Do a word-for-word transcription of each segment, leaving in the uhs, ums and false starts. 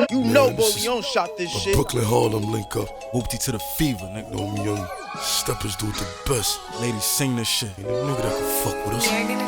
You know Boleon shot this shit. Brooklyn Harlem link up. Whoopty to the fever, nigga. Know me young steppers do it the best. Ladies sing this shit. Ain't no nigga that can fuck with us.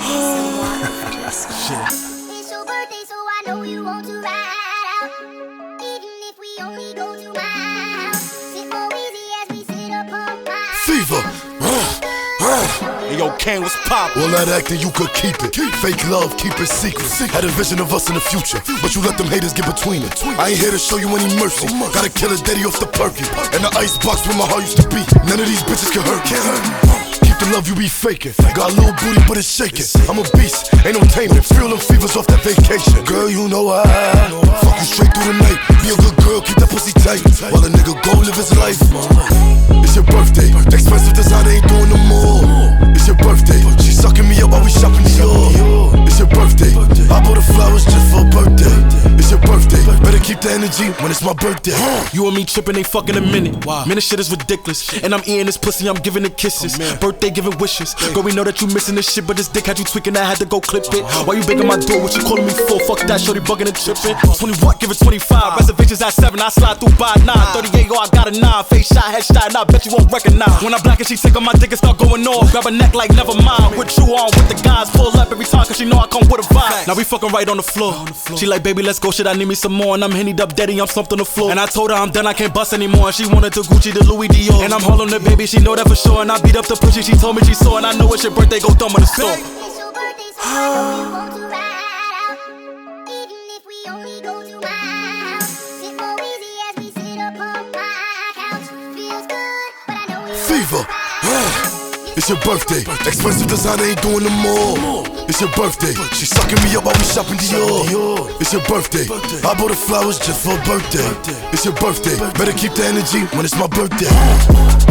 Shit. It's your birthday, so I know you want to ride out. Even if we only go to my house. Sit more easy as we sit up on my Fever. Hey, yo, Kane, what's poppin'? All that acting, you could keep it. Fake love, keep it secret. Had a vision of us in the future, but you let them haters get between it. I ain't here to show you any mercy. Gotta kill a daddy off the perky. And the ice box where my heart used to be. None of these bitches can hurt. Keep the love you be faking. Got a little booty, but it's shaking. I'm a beast, ain't no taming. Feel them fevers off that vacation. Girl, you know I fuck you straight through the night. Be a good girl, keep that pussy tight. While a nigga go live his life. It's your birthday. Expensive designer ain't doing no more. It's your birthday. She sucking me up while we shopping Dior. It's your birthday. I bought the flowers just for a birthday. It's your birthday. Better keep the energy when it's my birthday. You and me trippin', ain't fucking a minute. Wow. Man, this shit is ridiculous. And I'm eating this pussy, I'm giving it kisses. Oh, birthday giving wishes. Girl, we know that you missing this shit, but this dick had you tweaking, I had to go clip it. Why you banging my door? What you calling me for? Fuck that, shorty bugging and tripping. twenty watt, give it twenty-five. Reservations at seven, I slide through by nine. thirty-eight, oh, I got a nine. Face shot, headshot, and I bet you won't recognize. When I black and she take on my dick and start going off. Grab a neck like never mind. With you on with the guys, pull up every time, cause she know I come with a vibe. Now we fucking right on the floor. She like, baby, let's go, shit, I need me some more. And I'm hennied up, daddy, I'm slumped on the floor. And I told her I'm done, I can't bust anymore. And she wanted to Gucci, the Louis Dior. And I'm holding the baby, she know that for sure. And I beat up the pussy, she told me she saw. And I know it's your birthday, go dumb in the store. It's your birthday, so I know you want to ride out. Even if we only go to my house. Sit more easy as we sit up on my couch. Feels good, but I know you Fever. It's your birthday. Expensive designer ain't doing no more. It's your birthday. She sucking me up while we shopping Dior. It's your birthday. I bought the flowers just for a birthday. It's your birthday. Better keep the energy when it's my birthday.